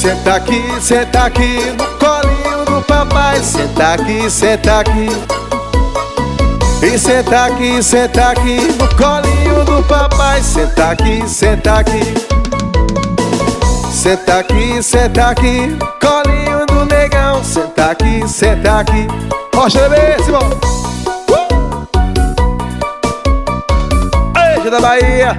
senta aqui no colinho do papai. Senta aqui, senta aqui. E senta aqui no colinho do papai. Senta aqui, senta aqui. Senta aqui no colinho do negão. Senta aqui. Rocha bebê, Simão. Eixa da Bahia.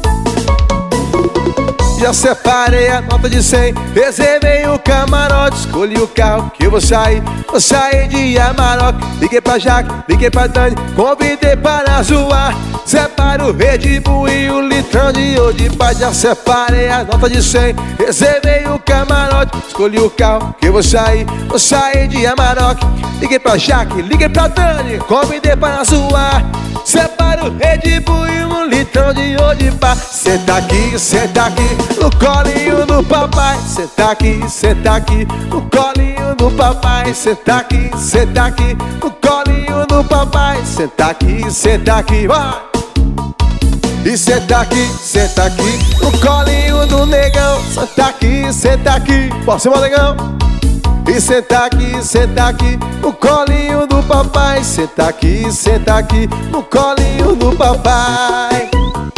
Já separei a nota de 100, reservei o camarote, escolhi o carro que eu vou sair de Amarok. Liguei pra Jaque, liguei pra Dani, convidei para zoar. Separa o Red Bull e o litrão de Odipá. Já separei a nota de 100, reservei o camarote, escolhi o carro que eu vou sair de Amarok. Liguei pra Jaque, liguei pra Dani, convidei para zoar. Separa o Red Bull e um litrão de Odipá. Senta aqui no colinho do papai. Senta aqui no colinho do papai. Senta aqui no colinho do papai. Senta aqui, vai! E senta aqui no colinho do negão. Senta aqui, posso ir, negão? E senta aqui no colinho do papai. Senta aqui no colinho do papai.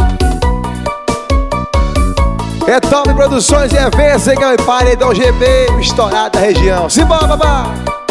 É Top Produções e eventos, Zegão e Paredão GB, estourado da região. Simbora, babá!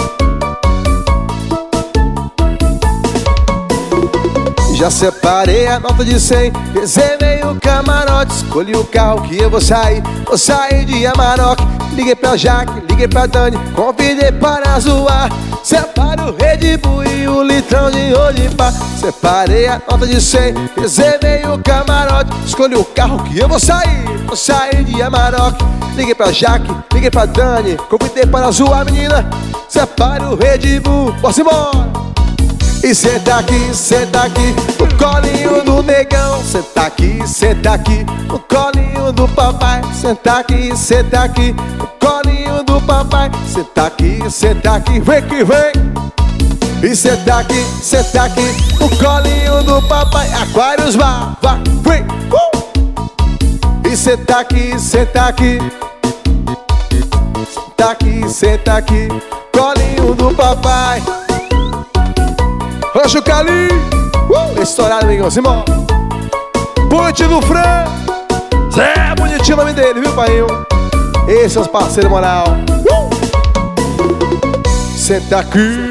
Já separei a nota de 100, reservei o camarote, escolhi o carro que eu vou sair de Amarok. Liguei pra Jaque, liguei pra Dani, convidei para zoar. Separa o Red Bull e o litrão de Odipá. Separei a nota de 100, reservei o camarote, escolhi o carro que eu vou sair de Amarok. Liguei pra Jaque, liguei pra Dani, convidei para zoar, menina. Separa o Red Bull, posso ir embora? E senta aqui no colinho do negão. Senta aqui no colinho do papai. Senta aqui no colinho do papai. Senta aqui, vem que vem. E senta aqui no colinho do papai. Aquários, vai, vem. E senta aqui, colinho do papai. Rocha Cali, estourado, amigão, Simão. Ponte do Fran, Zé, bonitinho o nome dele, viu, pai? Esses são os parceiros moral. Senta aqui.